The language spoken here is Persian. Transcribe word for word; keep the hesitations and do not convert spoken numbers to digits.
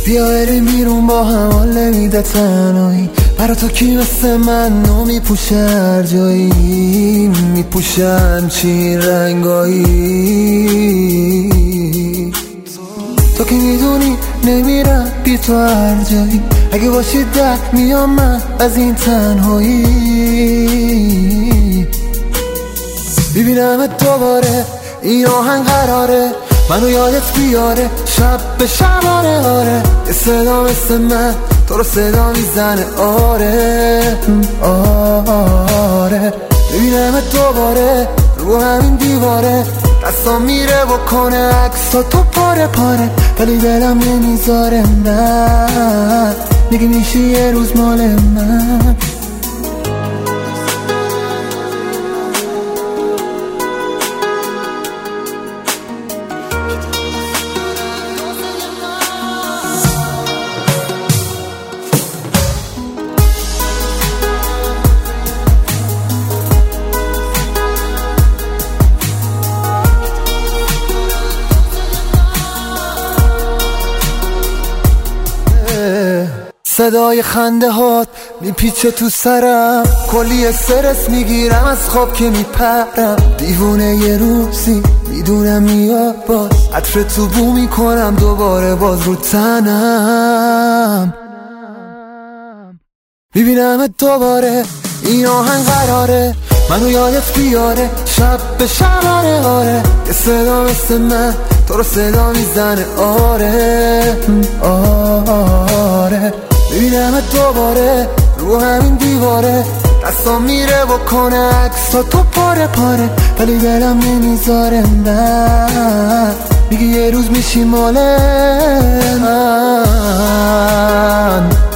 بیا بریم بیرون با هم، حال نمیده تنهایی. برا تو کی مثل من نو میپوشه هر جایی، میپوشن چی رنگایی. تو که میدونی نمیرم بی تو هر جایی، اگه باشی در میام من از این تنهایی. ببینمت دوباره این آهنگ قراره منو یادت بیاره، شب به شبانه. آره یه صدا مثل من تو رو صدا میزنه. آره آره ببینمت دوباره رو همین دیواره، دستام میره بکنه عکسا تو پاره پاره، ولی دلم نمیذاره. نه میگه میشه یه روز مال من. صدای خنده هات میپیچه تو سرم، کلی استرس میگیرم از خواب که میپرم. دیوونه یه روزی میدونم میاد باز، عطر تو بو میکنم دوباره باز رو تنم. میبینمت دوباره این آهنگ قراره منو یادت بیاره، شب به شبانه. آره یه صدا مثل من تو رو صدا میزنه. آره آره ببینمت دوباره رو همین دیواره، دستام میره بکنه عکسا تو پاره پاره، ولی دلم نمیذاره. نه میگه یه روز میشی مال من.